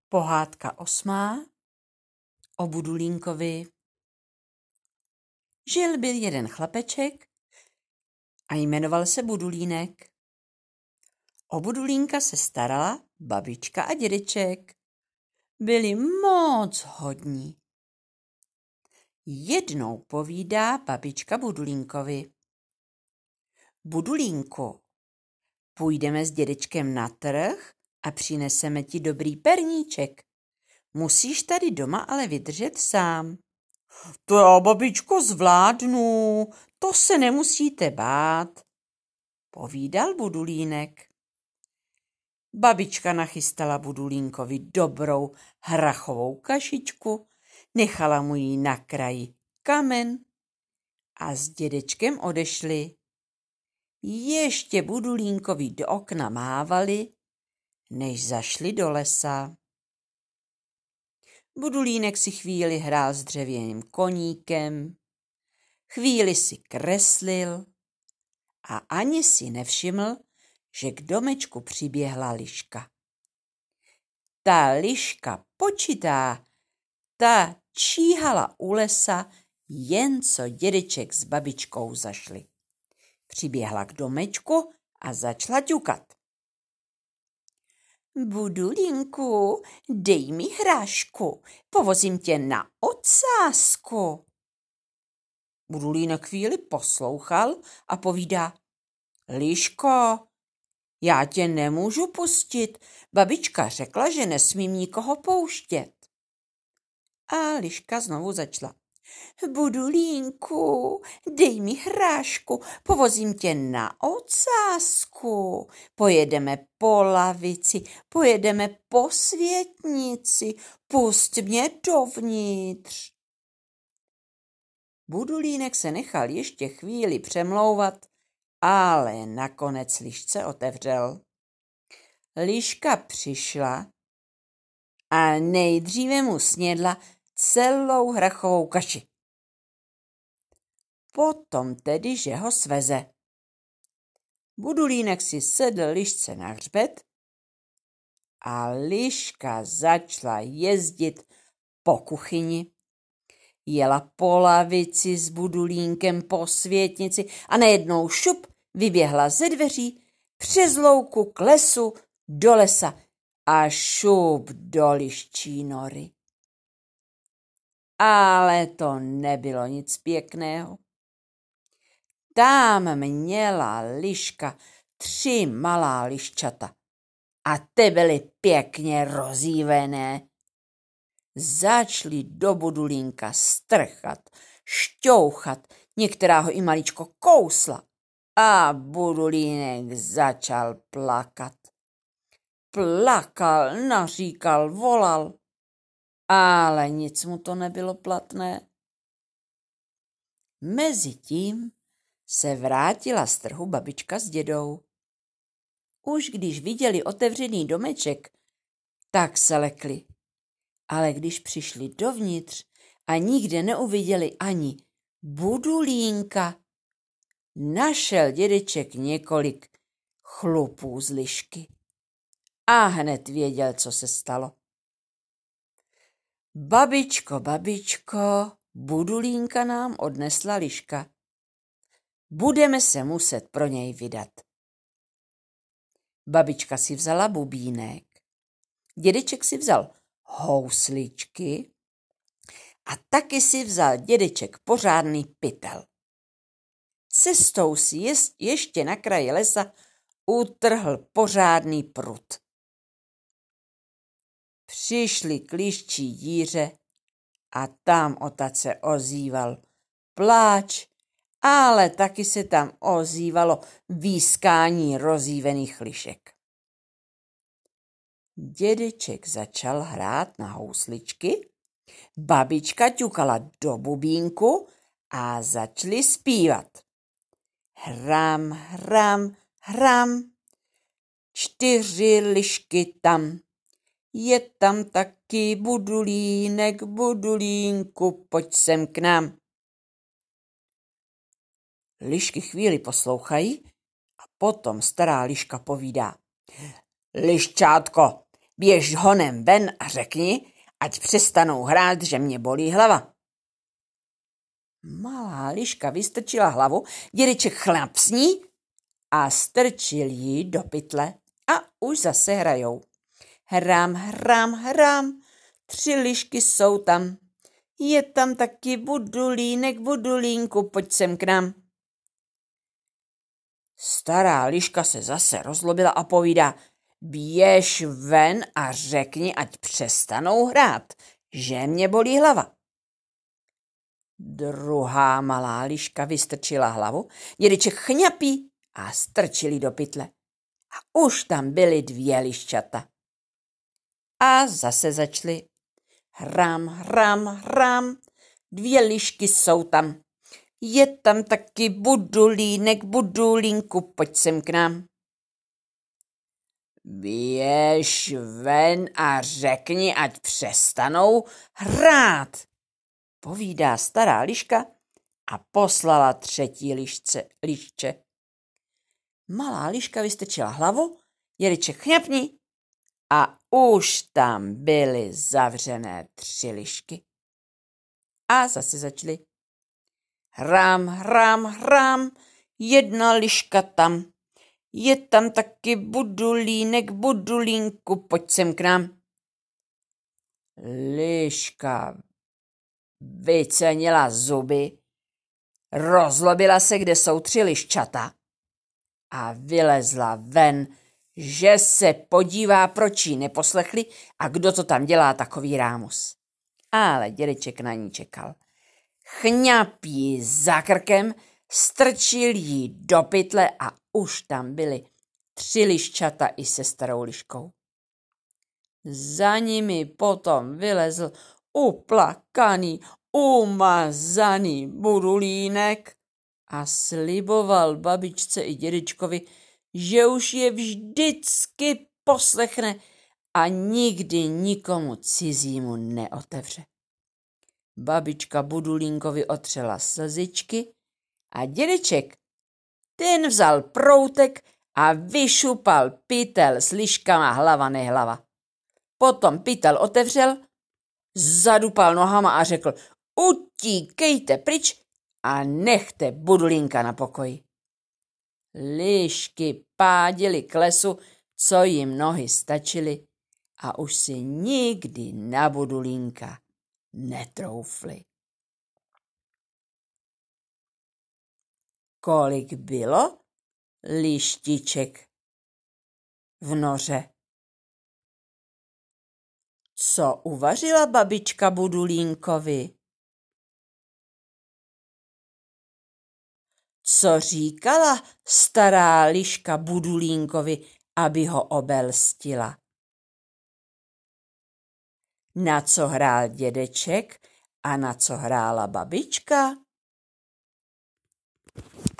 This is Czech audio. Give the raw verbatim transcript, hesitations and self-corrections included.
Pohádka osmá o Budulínkovi. Žil byl jeden chlapeček a jmenoval se Budulínek. O Budulínka se starala babička a dědeček. Byli moc hodní. Jednou povídá babička Budulínkovi: Budulínku, půjdeme s dědečkem na trh a přineseme ti dobrý perníček. Musíš tady doma ale vydržet sám. To já, babičko, zvládnu, to se nemusíte bát, povídal Budulínek. Babička nachystala Budulínkovi dobrou hrachovou kašičku, nechala mu jí na kraji kamen a s dědečkem odešli. Ještě Budulínkovi do okna mávali, než zašli do lesa. Budulínek si chvíli hrál s dřevěným koníkem, chvíli si kreslil a ani si nevšiml, že k domečku přiběhla liška. Ta liška počitá, ta číhala u lesa, jen co dědeček s babičkou zašli. Přiběhla k domečku a začala ťukat. Budulínku, dej mi hrášku, povozím tě na ocásku. Budulínek chvíli poslouchal a povídá: Liško, já tě nemůžu pustit, babička řekla, že nesmím nikoho pouštět. A liška znovu začala: Budulínku, dej mi hrášku, povozím tě na ocásku. Pojedeme po lavici, pojedeme po světnici, pust mě dovnitř. Budulínek se nechal ještě chvíli přemlouvat, ale nakonec lišce otevřel. Liška přišla a nejdříve mu snědla celou hrachovou kaši. Potom tedy, že ho sveze. Budulínek si sedl lišce na hřbet a liška začala jezdit po kuchyni. Jela po lavici s Budulínkem po světnici a najednou šup vyběhla ze dveří přes louku k lesu do lesa a šup do liščí nory. Ale to nebylo nic pěkného. Tam měla liška tři malá liščata a ty byly pěkně rozjívené. Začali do Budulínka strchat, šťouchat, některá ho i maličko kousla a Budulínek začal plakat. Plakal, naříkal, volal, ale nic mu to nebylo platné. Mezitím se vrátila z trhu babička s dědou. Už když viděli otevřený domeček, tak se lekli. Ale když přišli dovnitř a nikde neuviděli ani Budulínka, našel dědeček několik chlupů z lišky a hned věděl, co se stalo. Babičko, babičko, Budulínka nám odnesla liška. Budeme se muset pro něj vydat. Babička si vzala bubínek, dědeček si vzal housličky a taky si vzal dědeček pořádný pytel. Cestou si jest, ještě na kraji lesa utrhl pořádný prut. Přišli k liščí díře a tam otac se ozýval pláč, ale taky se tam ozývalo výskání rozjívených lišek. Dědeček začal hrát na housličky, babička ťukala do bubínku a začali zpívat. Hram, hram, hram, čtyři lišky tam, je tam taky Budulínek, Budulínku, pojď sem k nám. Lišky chvíli poslouchají a potom stará liška povídá. Liščátko, běž honem ven a řekni, ať přestanou hrát, že mě bolí hlava. Malá liška vystrčila hlavu, dědeček chlap s ní a strčil ji do pytle a už zase hrajou. Hrám, hrám, hrám, tři lišky jsou tam. Je tam taky Budulínek, Budulínku, pojď sem k nám. Stará liška se zase rozlobila a povídá, běž ven a řekni, ať přestanou hrát, že mě bolí hlava. Druhá malá liška vystrčila hlavu, dědeček chňapí a strčili do pytle. A už tam byly dvě liščata. A zase začali. Hrám, hrám, hrám, dvě lišky jsou tam. Je tam taky Budulínek, Budulínku, pojď sem k nám. Běž ven a řekni, ať přestanou hrát, povídá stará liška a poslala třetí lišce, lišče. Malá liška vystrčila hlavu, dědeček chňapní a už tam byly zavřené tři lišky. A zase začali. Hrám, hrám, hrám, jedna liška tam. Je tam taky Budulínek, Budulínku, pojď sem k nám. Liška vycenila zuby, rozlobila se, kde jsou tři liščata a vylezla ven, že se podívá, proč jí neposlechli a kdo to tam dělá takový rámus. Ale dědeček na ní čekal. Chňapí za krkem, strčil jí do pytle a už tam byly tři liščata i se starou liškou. Za nimi potom vylezl uplakaný, umazaný Budulínek a sliboval babičce i dědečkovi, že už je vždycky poslechne a nikdy nikomu cizímu neotevře. Babička Budulínkovi otřela slzičky a dědeček, ten vzal proutek a vyšupal pytel s liškama hlava nehlava. Potom pytel otevřel, zadupal nohama a řekl, utíkejte pryč a nechte Budulínka na pokoji. Lišky páděly k lesu, co jim nohy stačily a už si nikdy na Budulínka netroufli. Kolik bylo lištiček v noře? Co uvařila babička Budulínkovi? Co říkala stará liška Budulínkovi, aby ho obelstila? Na co hrál dědeček a na co hrála babička?